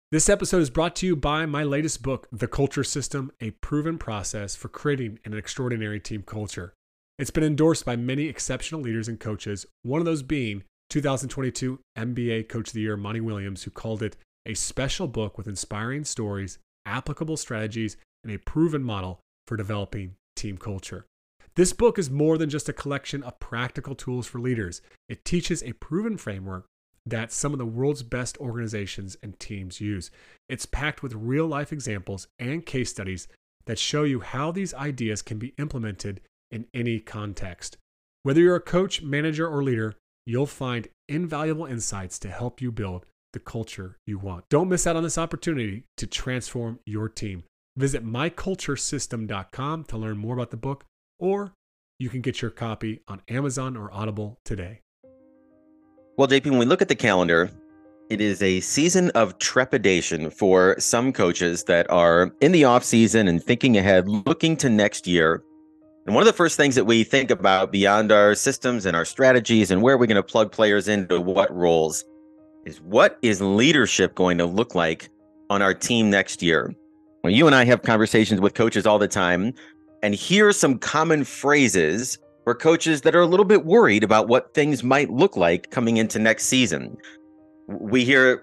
This episode is brought to you by my latest book, The Culture System, a proven process for creating an extraordinary team culture. It's been endorsed by many exceptional leaders and coaches, one of those being 2022 NBA Coach of the Year, Monty Williams, who called it a special book with inspiring stories, applicable strategies, and a proven model for developing team culture. This book is more than just a collection of practical tools for leaders. It teaches a proven framework that some of the world's best organizations and teams use. It's packed with real-life examples and case studies that show you how these ideas can be implemented in any context. Whether you're a coach, manager, or leader, you'll find invaluable insights to help you build the culture you want. Don't miss out on this opportunity to transform your team. Visit myculturesystem.com to learn more about the book, or you can get your copy on Amazon or Audible today. Well, JP, when we look at the calendar, it is a season of trepidation for some coaches that are in the off season and thinking ahead, looking to next year. And one of the first things that we think about beyond our systems and our strategies and where we're going to plug players into what roles is what is leadership going to look like on our team next year? Well, you and I have conversations with coaches all the time, and here are some common phrases for coaches that are a little bit worried about what things might look like coming into next season. We hear,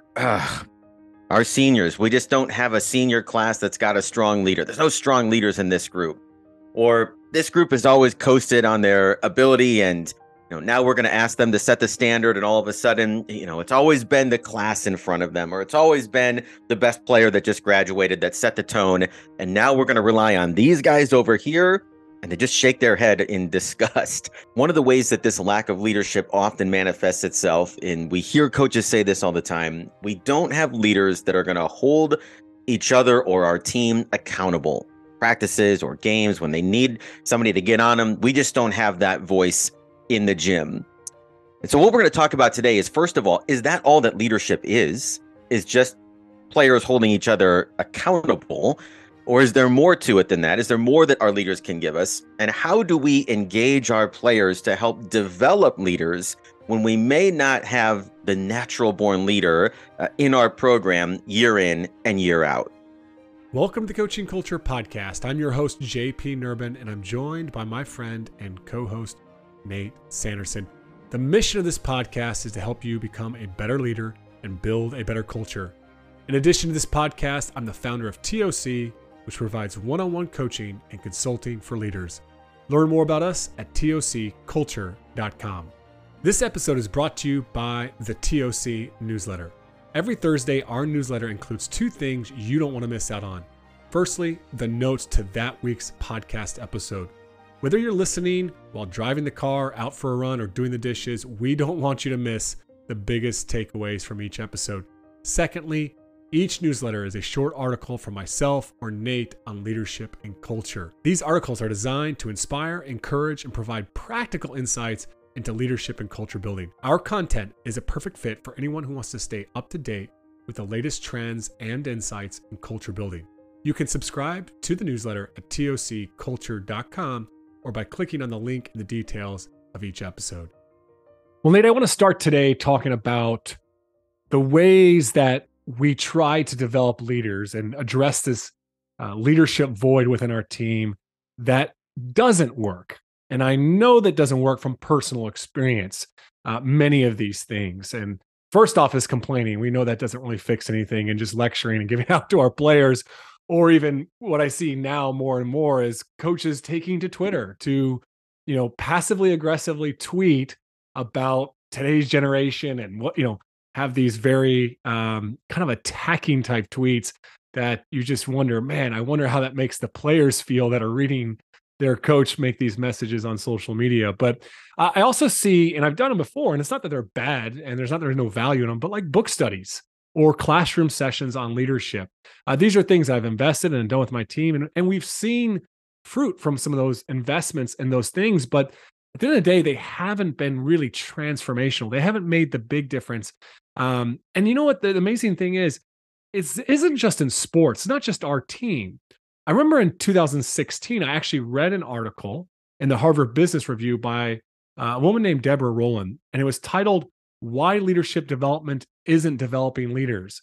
our seniors, we just don't have a senior class that's got a strong leader. There's no strong leaders in this group. Or this group has always coasted on their ability, and now we're going to ask them to set the standard, and all of a sudden, it's always been the class in front of them, or it's always been the best player that just graduated that set the tone, and now we're going to rely on these guys over here. And they just shake their head in disgust. One of the ways that this lack of leadership often manifests itself, and we hear coaches say this all the time, we don't have leaders that are going to hold each other or our team accountable. Practices or games, when they need somebody to get on them, we just don't have that voice in the gym. And so what we're going to talk about today is, first of all, is that all that leadership is just players holding each other accountable? Or is there more to it than that? Is there more that our leaders can give us? And how do we engage our players to help develop leaders when we may not have the natural born leader in our program year in and year out? Welcome to the Coaching Culture Podcast. I'm your host, JP Nurbin, and I'm joined by my friend and co-host, Nate Sanderson. The mission of this podcast is to help you become a better leader and build a better culture. In addition to this podcast, I'm the founder of TOC, which provides one-on-one coaching and consulting for leaders. Learn more about us at tocculture.com. This episode is brought to you by the TOC newsletter. Every Thursday, our newsletter includes two things you don't want to miss out on. Firstly, the notes to that week's podcast episode. Whether you're listening while driving the car, out for a run, or doing the dishes, we don't want you to miss the biggest takeaways from each episode. Secondly, each newsletter is a short article from myself or Nate on leadership and culture. These articles are designed to inspire, encourage, and provide practical insights into leadership and culture building. Our content is a perfect fit for anyone who wants to stay up to date with the latest trends and insights in culture building. You can subscribe to the newsletter at tocculture.com or by clicking on the link in the details of each episode. Well, Nate, I want to start today talking about the ways that we try to develop leaders and address this leadership void within our team that doesn't work. And I know that doesn't work from personal experience, many of these things. And first off is complaining. We know that doesn't really fix anything, and just lecturing and giving out to our players. Or even what I see now more and more is coaches taking to Twitter to, passively aggressively tweet about today's generation and what, have these very kind of attacking type tweets that you just wonder, man, I wonder how that makes the players feel that are reading their coach make these messages on social media. But I also see, and I've done them before, and it's not that they're bad and there's no value in them, but like book studies or classroom sessions on leadership. These are things I've invested in and done with my team. And we've seen fruit from some of those investments and those things. But at the end of the day, they haven't been really transformational. They haven't made the big difference. And you know what? The amazing thing is, it isn't just in sports, it's not just our team. I remember in 2016, I actually read an article in the Harvard Business Review by a woman named Deborah Rowland, and it was titled, "Why Leadership Development Isn't Developing Leaders."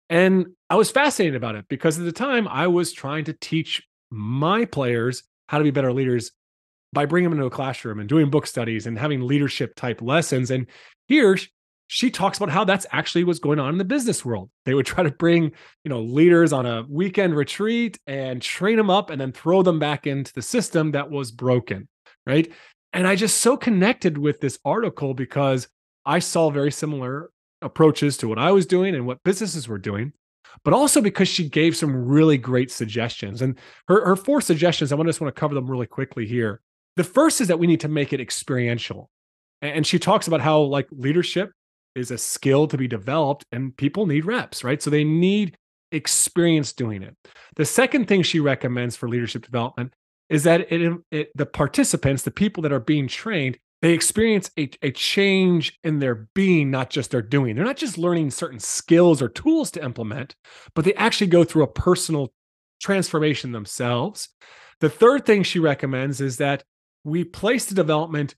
And I was fascinated about it because at the time I was trying to teach my players how to be better leaders by bringing them into a classroom and doing book studies and having leadership type lessons. And here she talks about how that's actually what's going on in the business world. They would try to bring, leaders on a weekend retreat and train them up and then throw them back into the system that was broken, right? And I just so connected with this article because I saw very similar approaches to what I was doing and what businesses were doing, but also because she gave some really great suggestions. And her four suggestions, I just want to cover them really quickly here. The first is that we need to make it experiential. And she talks about how like leadership is a skill to be developed and people need reps, right? So they need experience doing it. The second thing she recommends for leadership development is that the participants, the people that are being trained, they experience a change in their being, not just their doing. They're not just learning certain skills or tools to implement, but they actually go through a personal transformation themselves. The third thing she recommends is that we place the development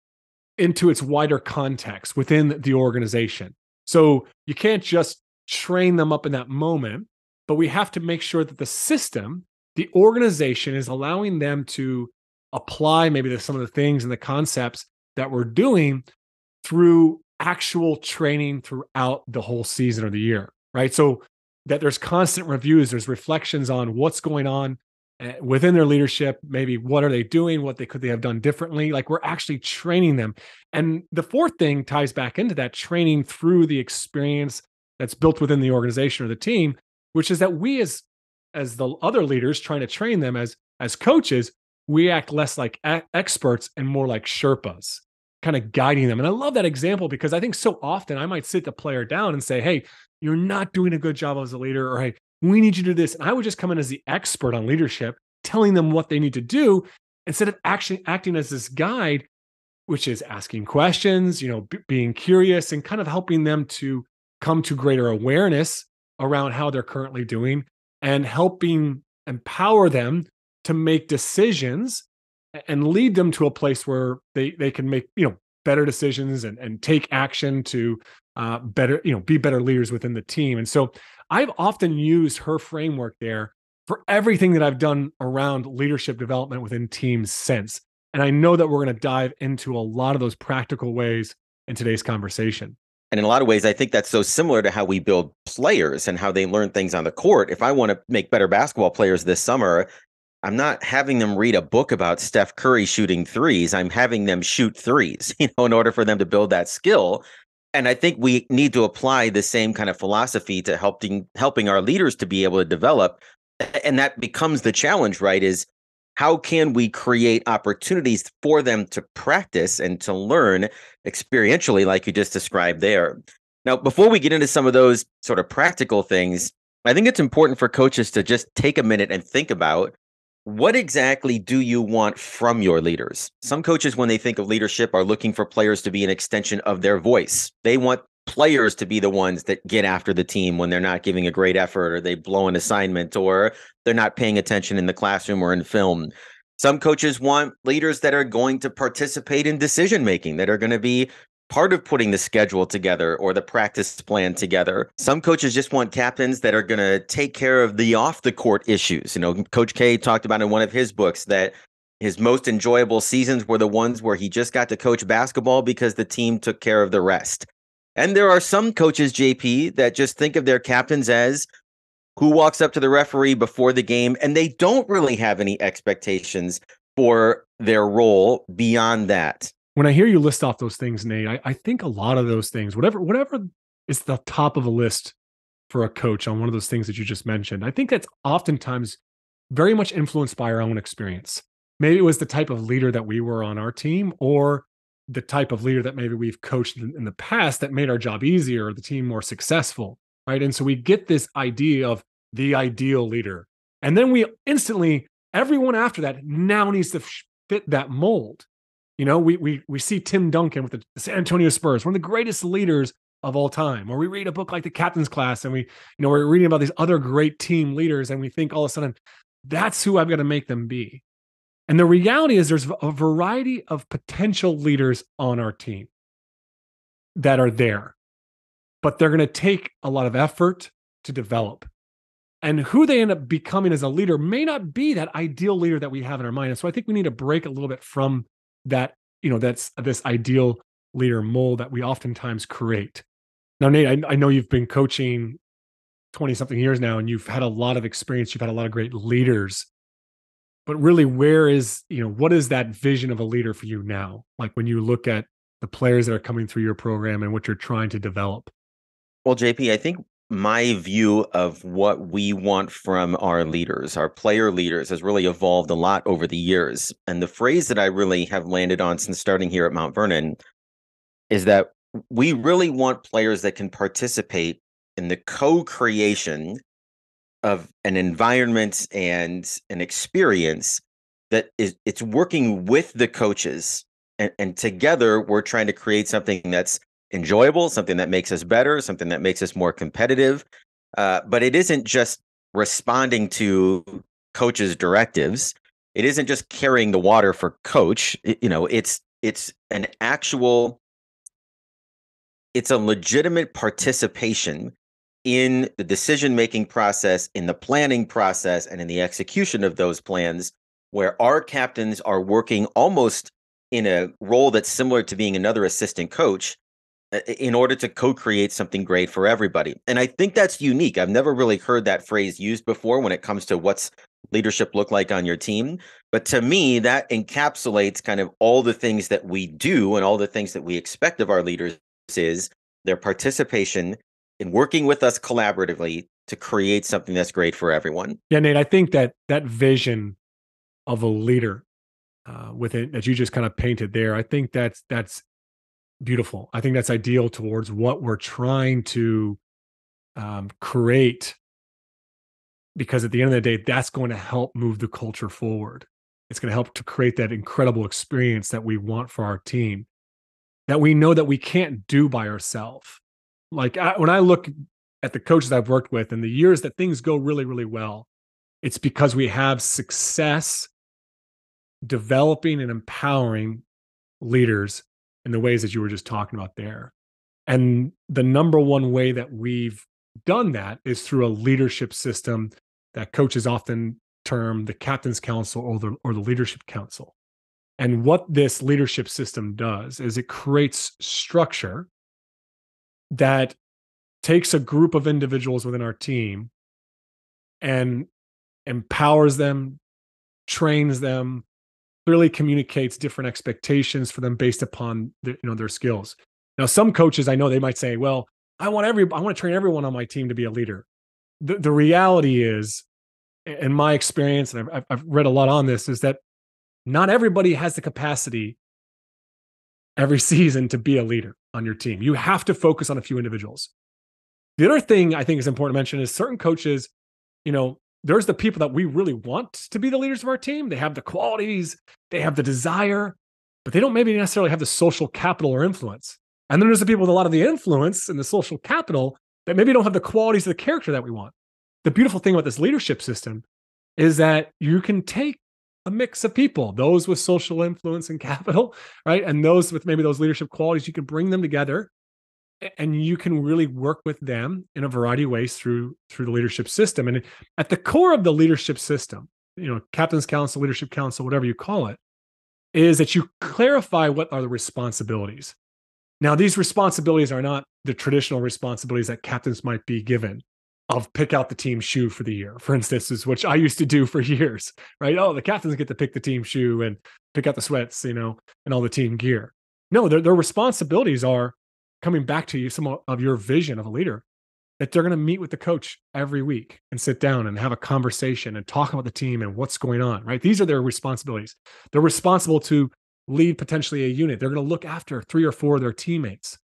into its wider context within the organization. So you can't just train them up in that moment, but we have to make sure that the system, the organization is allowing them to apply maybe some of the things and the concepts that we're doing through actual training throughout the whole season or the year, right? So that there's constant reviews, there's reflections on what's going on within their leadership, maybe what are they doing, what could they have done differently. Like we're actually training them. And the fourth thing ties back into that training through the experience that's built within the organization or the team, which is that we as the other leaders trying to train them as coaches, we act less like experts and more like Sherpas, kind of guiding them. And I love that example because I think so often I might sit the player down and say, hey, you're not doing a good job as a leader, or hey, we need you to do this. And I would just come in as the expert on leadership, telling them what they need to do instead of actually acting as this guide, which is asking questions, being curious and kind of helping them to come to greater awareness around how they're currently doing and helping empower them to make decisions and lead them to a place where they can make, better decisions and take action to better, be better leaders within the team. And so I've often used her framework there for everything that I've done around leadership development within teams since. And I know that we're going to dive into a lot of those practical ways in today's conversation. And in a lot of ways, I think that's so similar to how we build players and how they learn things on the court. If I want to make better basketball players this summer, I'm not having them read a book about Steph Curry shooting threes. I'm having them shoot threes, in order for them to build that skill. And I think we need to apply the same kind of philosophy to helping our leaders to be able to develop. And that becomes the challenge, right? Is how can we create opportunities for them to practice and to learn experientially, like you just described there. Now, before we get into some of those sort of practical things, I think it's important for coaches to just take a minute and think about what exactly do you want from your leaders? Some coaches, when they think of leadership, are looking for players to be an extension of their voice. They want players to be the ones that get after the team when they're not giving a great effort or they blow an assignment or they're not paying attention in the classroom or in film. Some coaches want leaders that are going to participate in decision making, that are going to be part of putting the schedule together or the practice plan together. Some coaches just want captains that are going to take care of the off the court issues. Coach K talked about in one of his books that his most enjoyable seasons were the ones where he just got to coach basketball because the team took care of the rest. And there are some coaches, JP, that just think of their captains as who walks up to the referee before the game, and they don't really have any expectations for their role beyond that. When I hear you list off those things, Nate, I think a lot of those things, whatever is the top of the list for a coach on one of those things that you just mentioned, I think that's oftentimes very much influenced by our own experience. Maybe it was the type of leader that we were on our team or the type of leader that maybe we've coached in the past that made our job easier or the team more successful, right? And so we get this idea of the ideal leader. And then we instantly, everyone after that now needs to fit that mold. We see Tim Duncan with the San Antonio Spurs, one of the greatest leaders of all time. Or we read a book like The Captain's Class and we're reading about these other great team leaders and we think all of a sudden, that's who I've got to make them be. And the reality is there's a variety of potential leaders on our team that are there, but they're going to take a lot of effort to develop. And who they end up becoming as a leader may not be that ideal leader that we have in our mind. And so I think we need to break a little bit from that, that's this ideal leader mold that we oftentimes create. Now, Nate, I know you've been coaching 20 something years now, and you've had a lot of experience. You've had a lot of great leaders, but really what is that vision of a leader for you now? Like when you look at the players that are coming through your program and what you're trying to develop. Well, JP, I think my view of what we want from our leaders, our player leaders, has really evolved a lot over the years. And the phrase that I really have landed on since starting here at Mount Vernon is that we really want players that can participate in the co-creation of an environment and an experience that it's working with the coaches, and together we're trying to create something that's enjoyable, something that makes us better, something that makes us more competitive. But it isn't just responding to coaches' directives. It isn't just carrying the water for coach. It's an actual, it's a legitimate participation in the decision-making process, in the planning process, and in the execution of those plans, where our captains are working almost in a role that's similar to being another assistant coach in order to co-create something great for everybody. And I think that's unique. I've never really heard that phrase used before when it comes to what's leadership look like on your team. But to me, that encapsulates kind of all the things that we do and all the things that we expect of our leaders is their participation in working with us collaboratively to create something that's great for everyone. Yeah, Nate, I think that vision of a leader with it that you just kind of painted there, I think that's beautiful. I think that's ideal towards what we're trying to create, because at the end of the day, that's going to help move the culture forward. It's going to help to create that incredible experience that we want for our team, that we know that we can't do by ourselves. Like when I look at the coaches I've worked with and the years that things go really, really well, it's because we have success developing and empowering leaders in the ways that you were just talking about there. And the number one way that we've done that is through a leadership system that coaches often term the captain's council or the leadership council. And what this leadership system does is it creates structure that takes a group of individuals within our team and empowers them, trains them, clearly communicates different expectations for them based upon their skills. Now, some coaches I know, they might say, "Well, I want to train everyone on my team to be a leader." The reality is, in my experience, and I've read a lot on this, is that not everybody has the capacity every season to be a leader on your team. You have to focus on a few individuals. The other thing I think is important to mention is certain coaches, there's the people that we really want to be the leaders of our team. They have the qualities, they have the desire, but they don't maybe necessarily have the social capital or influence. And then there's the people with a lot of the influence and the social capital that maybe don't have the qualities of the character that we want. The beautiful thing about this leadership system is that you can take a mix of people, those with social influence and capital, right? And those with maybe those leadership qualities, you can bring them together and you can really work with them in a variety of ways through the leadership system. And at the core of the leadership system, captain's council, leadership council, whatever you call it, is that you clarify what are the responsibilities. Now, these responsibilities are not the traditional responsibilities that captains might be given of pick out the team shoe for the year, for instance, is which I used to do for years, right? Oh, the captains get to pick the team shoe and pick out the sweats, and all the team gear. No, their responsibilities are coming back to you, some of your vision of a leader, that they're going to meet with the coach every week and sit down and have a conversation and talk about the team and what's going on, right? These are their responsibilities. They're responsible to lead potentially a unit. They're going to look after 3 or 4 of their teammates.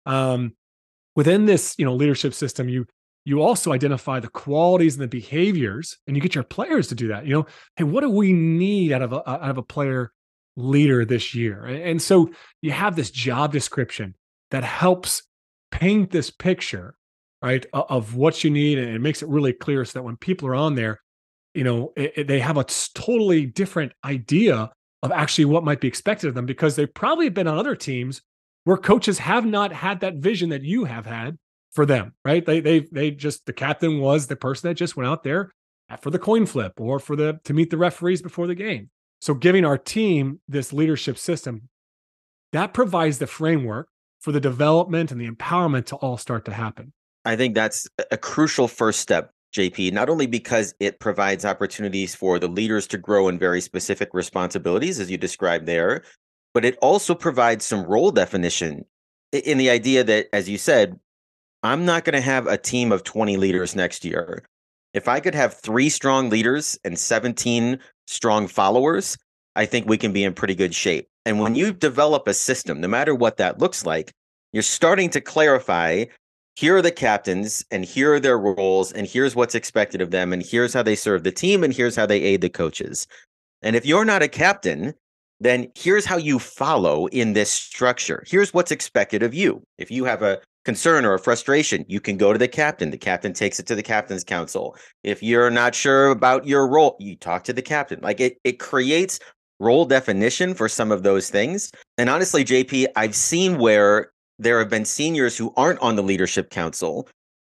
Within this, leadership system, you also identify the qualities and the behaviors, and you get your players to do that. Hey, what do we need out of a player leader this year? And so you have this job description that helps paint this picture, right, of what you need, and it makes it really clear so that when people are on there, they have a totally different idea of actually what might be expected of them, because they've probably been on other teams where coaches have not had that vision that you have had for them, right? They just, the captain was the person that just went out there for the coin flip or to meet the referees before the game. So giving our team this leadership system that provides the framework for the development and the empowerment to all start to happen. I think that's a crucial first step, JP, not only because it provides opportunities for the leaders to grow in very specific responsibilities, as you described there, but it also provides some role definition in the idea that, as you said, I'm not going to have a team of 20 leaders next year. If I could have 3 strong leaders and 17 strong followers, I think we can be in pretty good shape. And when you develop a system, no matter what that looks like, you're starting to clarify, here are the captains and here are their roles and here's what's expected of them and here's how they serve the team and here's how they aid the coaches. And if you're not a captain, then here's how you follow in this structure. Here's what's expected of you. If you have a concern or a frustration, you can go to the captain. The captain takes it to the captain's council. If you're not sure about your role, you talk to the captain. Like it creates role definition for some of those things. And honestly, JP, I've seen where there have been seniors who aren't on the leadership council.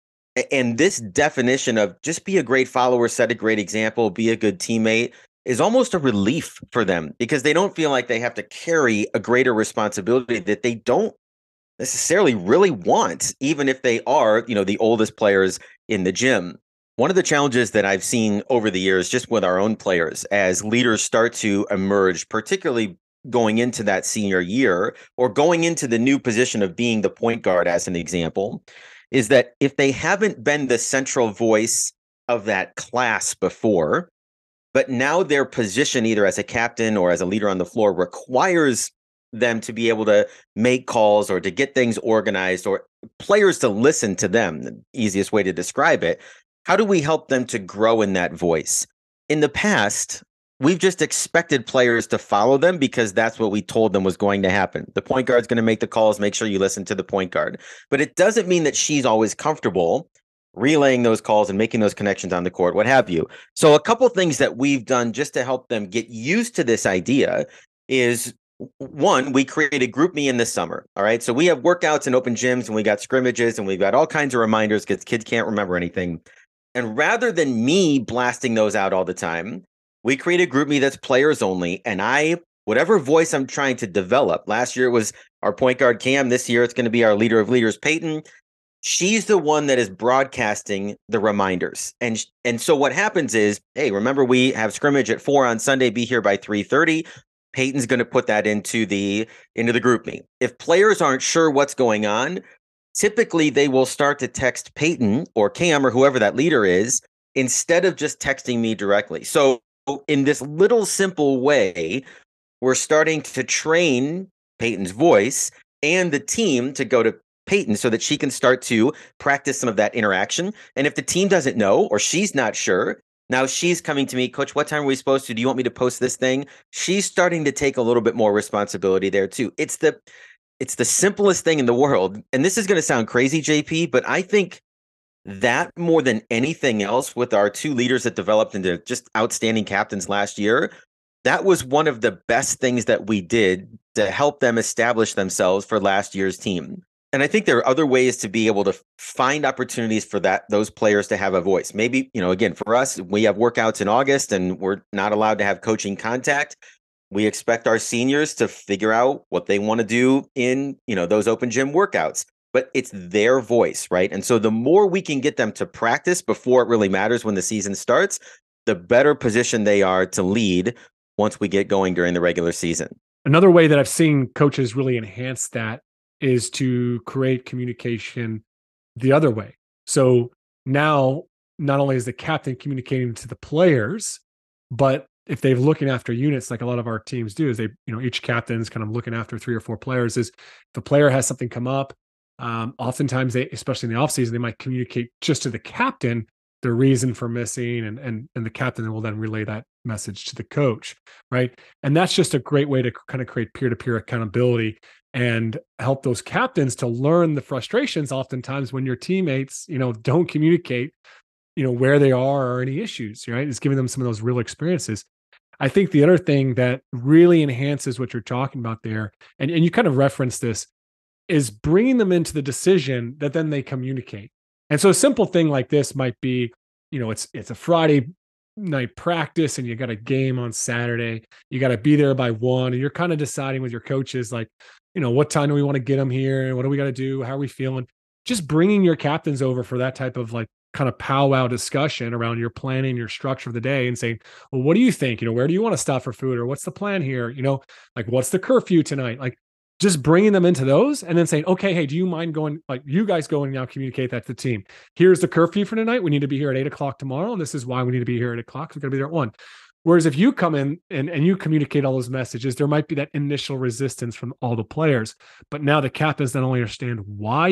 And this definition of just be a great follower, set a great example, be a good teammate is almost a relief for them because they don't feel like they have to carry a greater responsibility that they don't necessarily really want, even if they are, the oldest players in the gym. One of the challenges that I've seen over the years, just with our own players, as leaders start to emerge, particularly going into that senior year or going into the new position of being the point guard, as an example, is that if they haven't been the central voice of that class before, but now their position either as a captain or as a leader on the floor requires them to be able to make calls or to get things organized or players to listen to them, the easiest way to describe it. How do we help them to grow in that voice? In the past, we've just expected players to follow them because that's what we told them was going to happen. The point guard's going to make the calls, make sure you listen to the point guard. But it doesn't mean that she's always comfortable relaying those calls and making those connections on the court, what have you. So a couple things that we've done just to help them get used to this idea is, one, we created GroupMe in the summer. All right. So we have workouts and open gyms and we got scrimmages and we've got all kinds of reminders because kids can't remember anything. And rather than me blasting those out all the time, we created GroupMe that's players only. And whatever voice I'm trying to develop, last year it was our point guard Cam. This year it's going to be our leader of leaders, Peyton. She's the one that is broadcasting the reminders. And so what happens is, hey, remember we have scrimmage at 4 on Sunday, be here by 3:30. Peyton's going to put that into the GroupMe. If players aren't sure what's going on, typically they will start to text Peyton or Cam or whoever that leader is instead of just texting me directly. So in this little simple way, we're starting to train Peyton's voice and the team to go to Peyton so that she can start to practice some of that interaction. And if the team doesn't know or she's not sure, now she's coming to me, Coach, what time are we supposed to? Do you want me to post this thing? She's starting to take a little bit more responsibility there too. It's the simplest thing in the world. And this is going to sound crazy, JP, but I think that more than anything else with our 2 leaders that developed into just outstanding captains last year, that was one of the best things that we did to help them establish themselves for last year's team. And I think there are other ways to be able to find opportunities for those players to have a voice. Maybe, again, for us, we have workouts in August and we're not allowed to have coaching contact. We expect our seniors to figure out what they want to do in, those open gym workouts, but it's their voice, right? And so the more we can get them to practice before it really matters when the season starts, the better position they are to lead once we get going during the regular season. Another way that I've seen coaches really enhance that is to create communication the other way. So now, not only is the captain communicating to the players, but if they're looking after units, like a lot of our teams do, is they, each captain is kind of looking after 3 or 4 players. Is if the player has something come up, oftentimes they, especially in the offseason, they might communicate just to the captain the reason for missing, and the captain will then relay that message to the coach, right? And that's just a great way to kind of create peer-to-peer accountability and help those captains to learn the frustrations oftentimes when your teammates, don't communicate, where they are or any issues, right? It's giving them some of those real experiences. I think the other thing that really enhances what you're talking about there, and you kind of referenced this, is bringing them into the decision that then they communicate. And so a simple thing like this might be, it's a Friday night practice and you got a game on Saturday. You got to be there by 1, and you're kind of deciding with your coaches, like, what time do we want to get them here? What do we got to do? How are we feeling? Just bringing your captains over for that type of like kind of powwow discussion around your planning, your structure of the day, and saying, well, what do you think? Where do you want to stop for food? Or what's the plan here? Like, what's the curfew tonight? Like, just bringing them into those and then saying, okay, hey, do you mind going, like, you guys go and now communicate that to the team. Here's the curfew for tonight. We need to be here at 8:00 tomorrow. And this is why we need to be here at 8:00. We're going to be there at 1. Whereas if you come in and you communicate all those messages, there might be that initial resistance from all the players, but now the captains not only understand why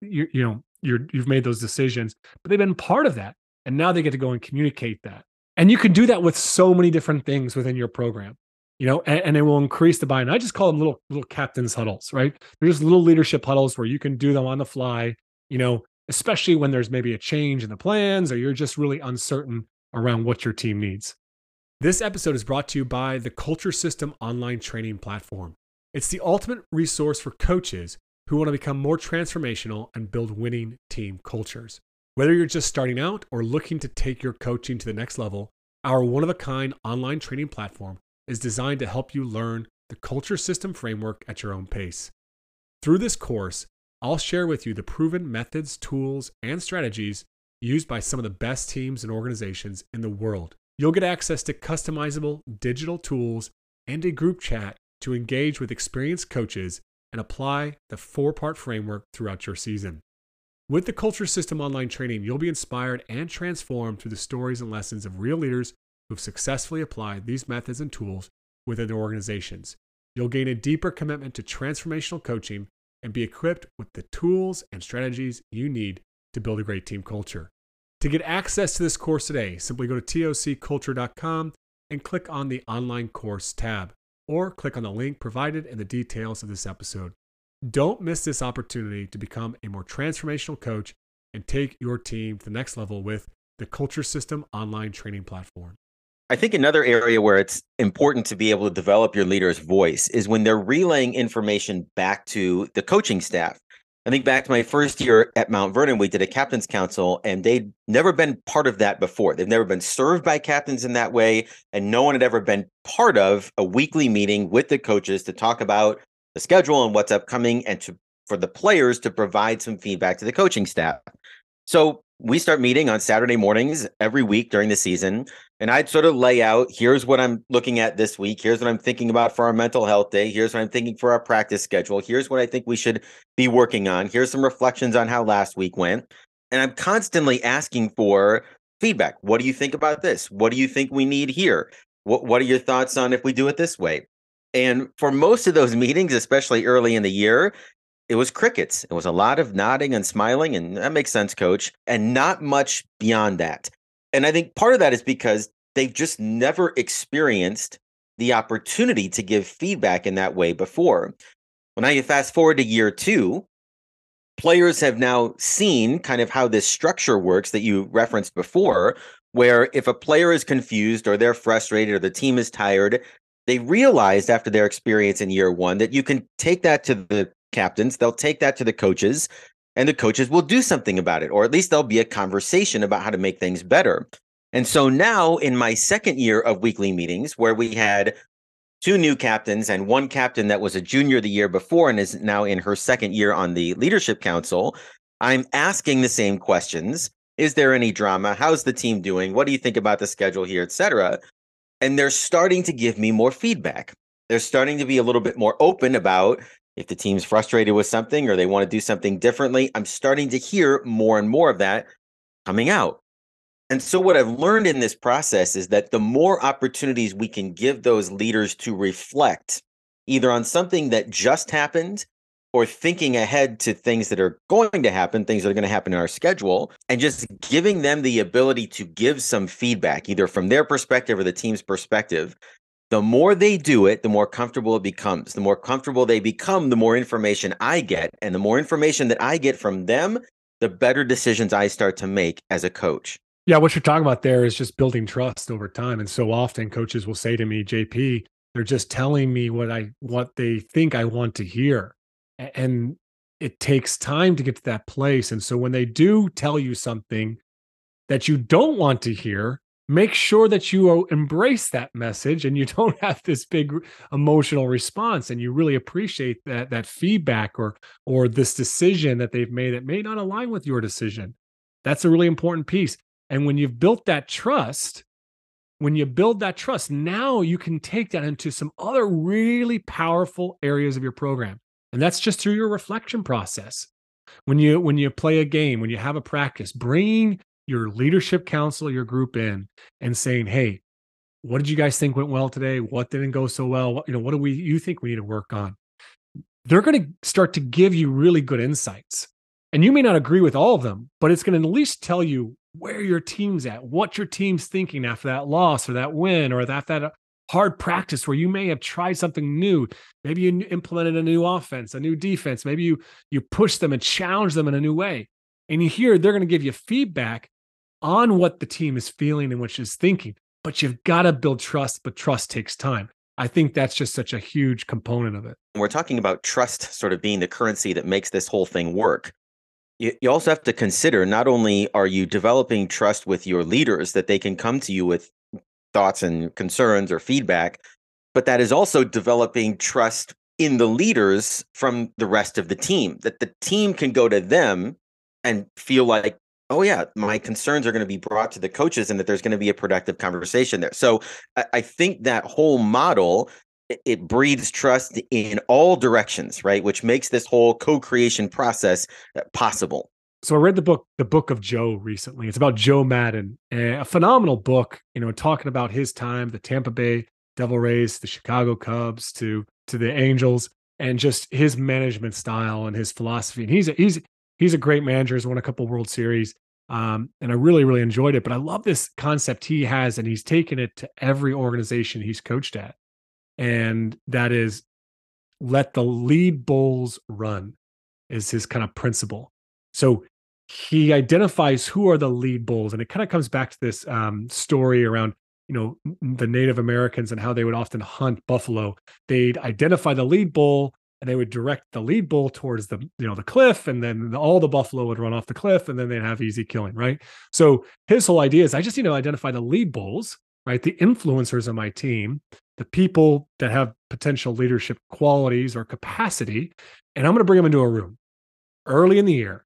you've made those decisions, but they've been part of that. And now they get to go and communicate that. And you can do that with so many different things within your program. And it will increase the buy-in. I just call them little captains huddles, right? They're just little leadership huddles where you can do them on the fly, especially when there's maybe a change in the plans or you're just really uncertain around what your team needs. This episode is brought to you by the Culture System online training platform. It's the ultimate resource for coaches who want to become more transformational and build winning team cultures. Whether you're just starting out or looking to take your coaching to the next level, our one-of-a-kind online training platform is designed to help you learn the Culture System framework at your own pace. Through this course, I'll share with you the proven methods, tools, and strategies used by some of the best teams and organizations in the world. You'll get access to customizable digital tools and a group chat to engage with experienced coaches and apply the 4-part framework throughout your season. With the Culture System online training, you'll be inspired and transformed through the stories and lessons of real leaders who've successfully applied these methods and tools within their organizations. You'll gain a deeper commitment to transformational coaching and be equipped with the tools and strategies you need to build a great team culture. To get access to this course today, simply go to tocculture.com and click on the online course tab, or click on the link provided in the details of this episode. Don't miss this opportunity to become a more transformational coach and take your team to the next level with the Culture System online training platform. I think another area where it's important to be able to develop your leader's voice is when they're relaying information back to the coaching staff. I think back to my first year at Mount Vernon, we did a captain's council, and they'd never been part of that before. They've never been served by captains in that way, and no one had ever been part of a weekly meeting with the coaches to talk about the schedule and what's upcoming, and for the players to provide some feedback to the coaching staff. So we start meeting on Saturday mornings every week during the season, and I'd sort of lay out, here's what I'm looking at this week. Here's what I'm thinking about for our mental health day. Here's what I'm thinking for our practice schedule. Here's what I think we should be working on. Here's some reflections on how last week went. And I'm constantly asking for feedback. What do you think about this? What do you think we need here? What are your thoughts on if we do it this way? And for most of those meetings, especially early in the year, it was crickets. It was a lot of nodding and smiling, and that makes sense, coach, and not much beyond that. And I think part of that is because they've just never experienced the opportunity to give feedback in that way before. Well, now you fast forward to year 2, players have now seen kind of how this structure works that you referenced before, where if a player is confused or they're frustrated or the team is tired, they realized after their experience in year 1 that you can take that to the captains, they'll take that to the coaches, and the coaches will do something about it, or at least there'll be a conversation about how to make things better. And so now in my second year of weekly meetings, where we had 2 new captains and 1 captain that was a junior the year before and is now in her second year on the leadership council, I'm asking the same questions. Is there any drama? How's the team doing? What do you think about the schedule here, etc.? And they're starting to give me more feedback. They're starting to be a little bit more open about if the team's frustrated with something or they want to do something differently. I'm starting to hear more and more of that coming out. And so what I've learned in this process is that the more opportunities we can give those leaders to reflect either on something that just happened or thinking ahead to things that are going to happen, things that are going to happen in our schedule, and just giving them the ability to give some feedback, either from their perspective or the team's perspective, the more they do it, the more comfortable it becomes. The more comfortable they become, the more information I get. And the more information that I get from them, the better decisions I start to make as a coach. Yeah, what you're talking about there is just building trust over time. And so often coaches will say to me, JP, they're just telling me what they think I want to hear. And it takes time to get to that place. And so when they do tell you something that you don't want to hear, make sure that you embrace that message and you don't have this big emotional response, and you really appreciate that feedback or this decision that they've made that may not align with your decision. That's a really important piece. And when you've built that trust, when you build that trust, now you can take that into some other really powerful areas of your program. And that's just through your reflection process. When you play a game, when you have a practice, bring your leadership council, your group in and saying, "Hey, what did you guys think went well today? What didn't go so well? What do you think we need to work on?" They're going to start to give you really good insights. And you may not agree with all of them, but it's going to at least tell you where your team's at, what your team's thinking after that loss or that win or that hard practice where you may have tried something new. Maybe you implemented a new offense, a new defense. Maybe you push them and challenge them in a new way. And they're going to give you feedback on what the team is feeling and what is thinking. But you've got to build trust, but trust takes time. I think that's just such a huge component of it. We're talking about trust sort of being the currency that makes this whole thing work. You also have to consider, not only are you developing trust with your leaders that they can come to you with thoughts and concerns or feedback, but that is also developing trust in the leaders from the rest of the team, that the team can go to them and feel like, oh yeah, my concerns are going to be brought to the coaches and that there's going to be a productive conversation there. So I think that whole model, it breeds trust in all directions, right? Which makes this whole co-creation process possible. So I read the book of Joe recently. It's about Joe Madden, a phenomenal book, talking about his time, the Tampa Bay Devil Rays, the Chicago Cubs, to the Angels, and just his management style and his philosophy. And he's a great manager. He's won a couple World Series. And I really, really enjoyed it. But I love this concept he has, and he's taken it to every organization he's coached at. And that is, let the lead bulls run, is his kind of principle. So he identifies who are the lead bulls. And it kind of comes back to this story around, the Native Americans and how they would often hunt buffalo. They'd identify the lead bull and they would direct the lead bull towards the cliff, and then all the buffalo would run off the cliff, and then they'd have easy killing, right? So his whole idea is, I just need to identify the lead bulls, right? The influencers of my team, the people that have potential leadership qualities or capacity, and I'm going to bring them into a room early in the year,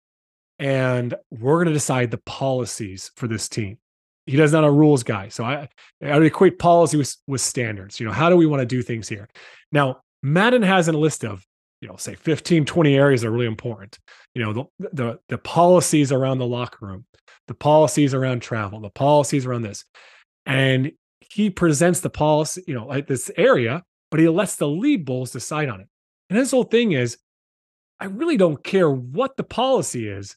and we're going to decide the policies for this team. He does not a rules guy. So I equate policy with standards. How do we want to do things here? Now, Madden has a list of, say 15, 20 areas that are really important. The policies around the locker room, the policies around travel, the policies around this. And he presents the policy, like this area, but he lets the lead bulls decide on it. And his whole thing is, I really don't care what the policy is,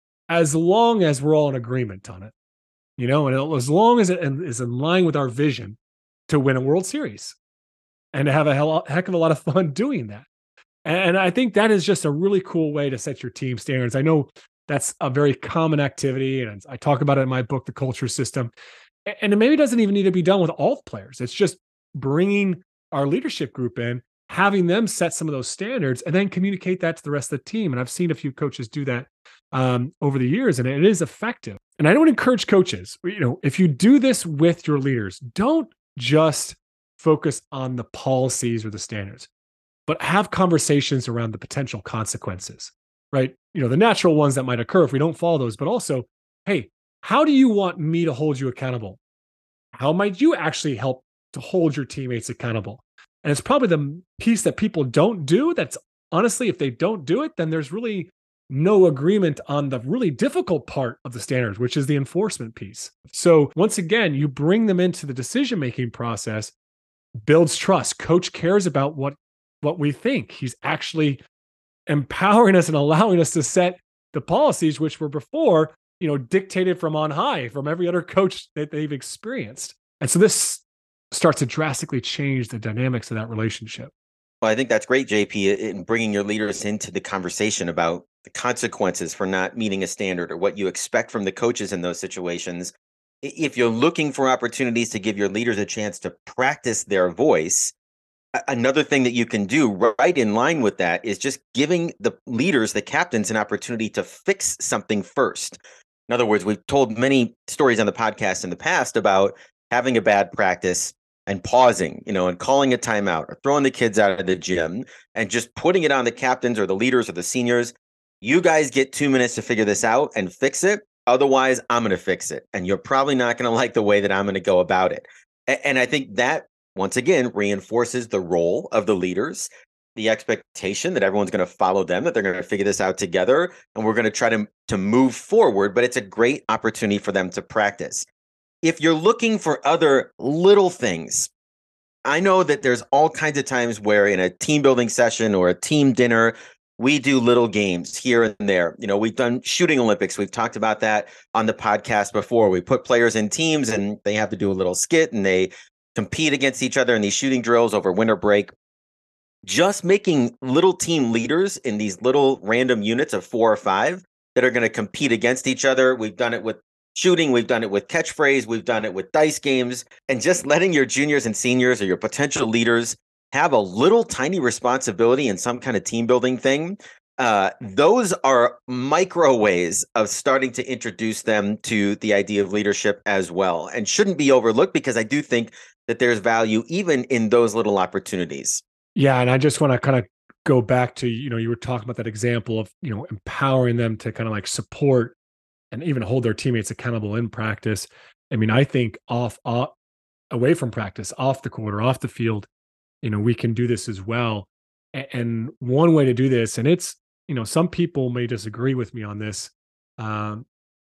as long as we're all in agreement on it. And as long as it is in line with our vision to win a World Series and to have a heck of a lot of fun doing that. And I think that is just a really cool way to set your team standards. I know that's a very common activity, and I talk about it in my book, The Culture System. And it maybe doesn't even need to be done with all the players. It's just bringing our leadership group in, having them set some of those standards, and then communicate that to the rest of the team. And I've seen a few coaches do that over the years, and it is effective. And I don't encourage coaches, if you do this with your leaders, don't just focus on the policies or the standards, but have conversations around the potential consequences, right? The natural ones that might occur if we don't follow those, but also, hey, how do you want me to hold you accountable? How might you actually help to hold your teammates accountable? And it's probably the piece that people don't do. That's honestly, if they don't do it, then there's really no agreement on the really difficult part of the standards, which is the enforcement piece. So once again, you bring them into the decision-making process, builds trust. Coach cares about what we think. He's actually empowering us and allowing us to set the policies, which were before, dictated from on high, from every other coach that they've experienced. And so this starts to drastically change the dynamics of that relationship. Well, I think that's great, JP, in bringing your leaders into the conversation about the consequences for not meeting a standard or what you expect from the coaches in those situations. If you're looking for opportunities to give your leaders a chance to practice their voice, Another thing that you can do right in line with that is just giving the leaders, the captains, an opportunity to fix something first. In other words, we've told many stories on the podcast in the past about having a bad practice and pausing, and calling a timeout or throwing the kids out of the gym and just putting it on the captains or the leaders or the seniors. You guys get 2 minutes to figure this out and fix it. Otherwise, I'm going to fix it. And you're probably not going to like the way that I'm going to go about it. And I think that, once again, reinforces the role of the leaders, the expectation that everyone's going to follow them, that they're going to figure this out together, and we're going to try to move forward. But it's a great opportunity for them to practice. If you're looking for other little things, I know that there's all kinds of times where in a team building session or a team dinner, we do little games here and there. We've done shooting Olympics. We've talked about that on the podcast before. We put players in teams and they have to do a little skit and they compete against each other in these shooting drills over winter break. Just making little team leaders in these little random units of 4 or 5 that are going to compete against each other. We've done it with shooting. We've done it with catchphrase. We've done it with dice games, and just letting your juniors and seniors or your potential leaders have a little tiny responsibility in some kind of team building thing. Those are micro ways of starting to introduce them to the idea of leadership as well, and shouldn't be overlooked because I do think that there's value even in those little opportunities. Yeah. And I just want to kind of go back to, you were talking about that example of, empowering them to kind of like support and even hold their teammates accountable in practice. I mean, I think away from practice, off the court or off the field, we can do this as well. And one way to do this, and it's, some people may disagree with me on this, um,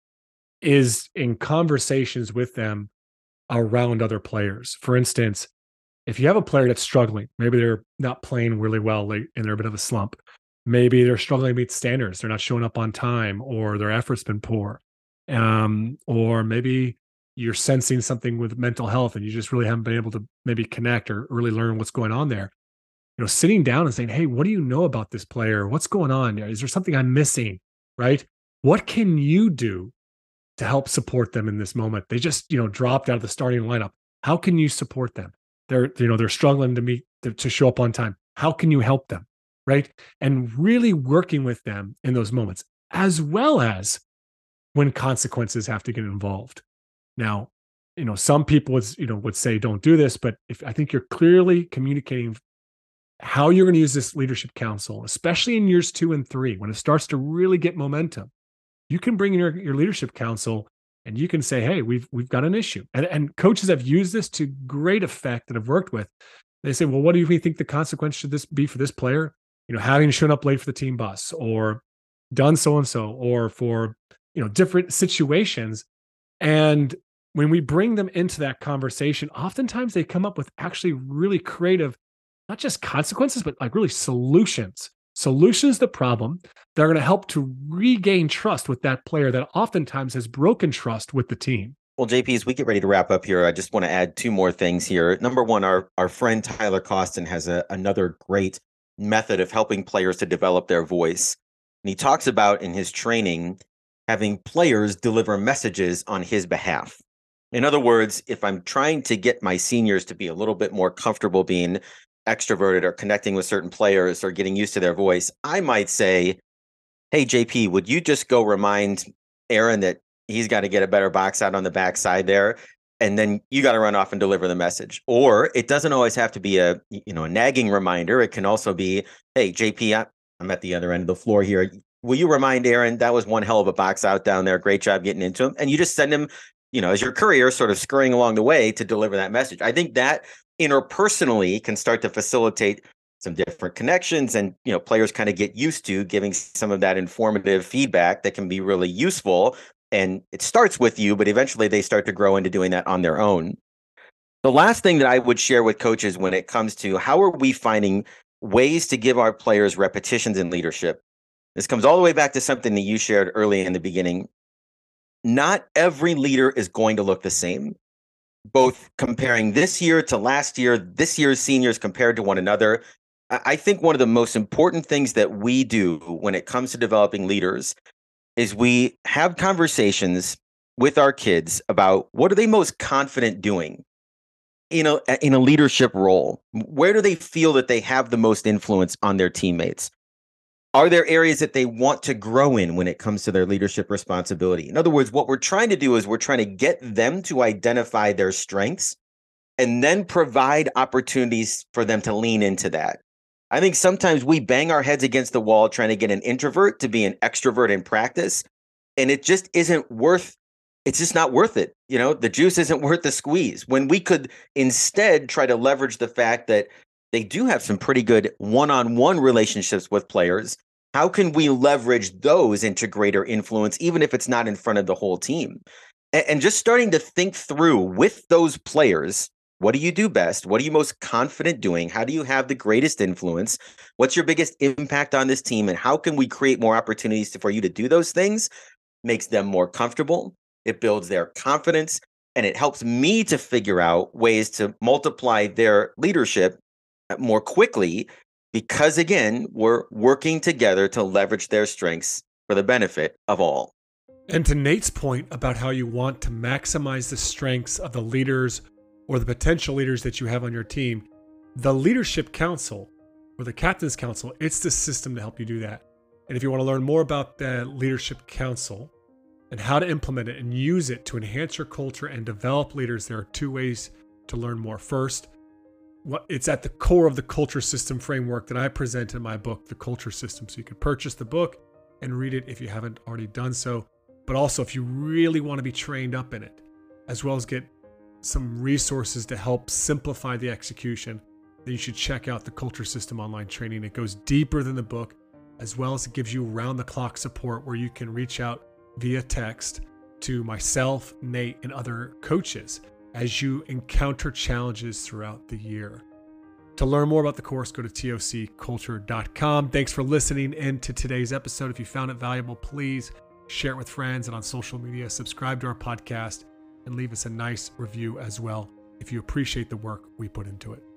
is in conversations with them around other players. For instance, if you have a player that's struggling, maybe they're not playing really well late and they're a bit of a slump. Maybe they're struggling to meet standards. They're not showing up on time, or their effort's been poor. Or maybe you're sensing something with mental health and you just really haven't been able to maybe connect or really learn what's going on there. Sitting down and saying, "Hey, what do you know about this player? What's going on? Is there something I'm missing?" Right? What can you do to help support them in this moment? They just, dropped out of the starting lineup. How can you support them? They're struggling to show up on time. How can you help them? Right? And really working with them in those moments, as well as when consequences have to get involved. Now, some people would say don't do this, but if I think you're clearly communicating how you're going to use this leadership council, especially in years 2 and 3, when it starts to really get momentum, you can bring in your leadership council and you can say, "Hey, we've got an issue." And coaches have used this to great effect that I've worked with. They say, "Well, what do you think the consequence should this be for this player? Having shown up late for the team bus, or done so and so, or for different situations." And when we bring them into that conversation, oftentimes they come up with actually really creative, not just consequences, but like really solutions to the problem that are going to help to regain trust with that player that oftentimes has broken trust with the team. Well, JP, as we get ready to wrap up here, I just want to add 2 more things here. Number one, our friend Tyler Costin has another great method of helping players to develop their voice. And he talks about in his training having players deliver messages on his behalf. In other words, if I'm trying to get my seniors to be a little bit more comfortable being extroverted or connecting with certain players or getting used to their voice, I might say, "Hey, JP, would you just go remind Aaron that he's got to get a better box out on the backside there? And then you got to run off and deliver the message." Or it doesn't always have to be a nagging reminder. It can also be, "Hey, JP, I'm at the other end of the floor here. Will you remind Aaron that was one hell of a box out down there? Great job getting into him." And you just send him, as your courier, sort of scurrying along the way to deliver that message. I think that interpersonally can start to facilitate some different connections, and players kind of get used to giving some of that informative feedback that can be really useful. And it starts with you, but eventually they start to grow into doing that on their own. The last thing that I would share with coaches when it comes to how are we finding ways to give our players repetitions in leadership, this comes all the way back to something that you shared early in the beginning. Not every leader is going to look the same. Both comparing this year to last year, this year's seniors compared to one another. I think one of the most important things that we do when it comes to developing leaders is we have conversations with our kids about what are they most confident doing. in a leadership role? Where do they feel that they have the most influence on their teammates? Are there areas that they want to grow in when it comes to their leadership responsibility? In other words, what we're trying to do is we're trying to get them to identify their strengths and then provide opportunities for them to lean into that. I think sometimes we bang our heads against the wall trying to get an introvert to be an extrovert in practice, and it just isn't worth it's just not worth it. The juice isn't worth the squeeze, when we could instead try to leverage the fact that they do have some pretty good one-on-one relationships with players. How can we leverage those into greater influence, even if it's not in front of the whole team? And just starting to think through with those players, what do you do best? What are you most confident doing? How do you have the greatest influence? What's your biggest impact on this team? And how can we create more opportunities for you to do those things? Makes them more comfortable. It builds their confidence, and it helps me to figure out ways to multiply their leadership more quickly, because again, we're working together to leverage their strengths for the benefit of all. And to Nate's point about how you want to maximize the strengths of the leaders or the potential leaders that you have on your team, the Leadership Council or the Captain's Council, it's the system to help you do that. And if you want to learn more about the Leadership Council and how to implement it and use it to enhance your culture and develop leaders, there are two ways to learn more. First, it's at the core of the culture system framework that I present in my book, The Culture System. So you can purchase the book and read it if you haven't already done so. But also, if you really want to be trained up in it, as well as get some resources to help simplify the execution, then you should check out the Culture System online training. It goes deeper than the book, as well as it gives you round-the-clock support where you can reach out via text to myself, Nate, and other coaches as you encounter challenges throughout the year. To learn more about the course, go to tocculture.com. Thanks for listening in to today's episode. If you found it valuable, please share it with friends, and on social media, subscribe to our podcast and leave us a nice review as well if you appreciate the work we put into it.